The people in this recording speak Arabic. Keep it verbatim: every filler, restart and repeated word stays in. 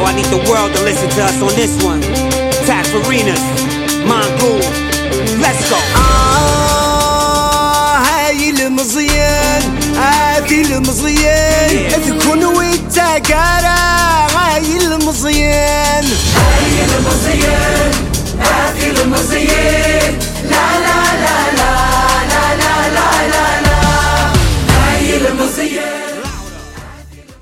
I need the world to listen to us on this one. Tap Arenas, Mongool, let's go. آه هاي المزيان هاي المزيان تكون والتقارة هاي المزيان هاي المزيان هاي المزيان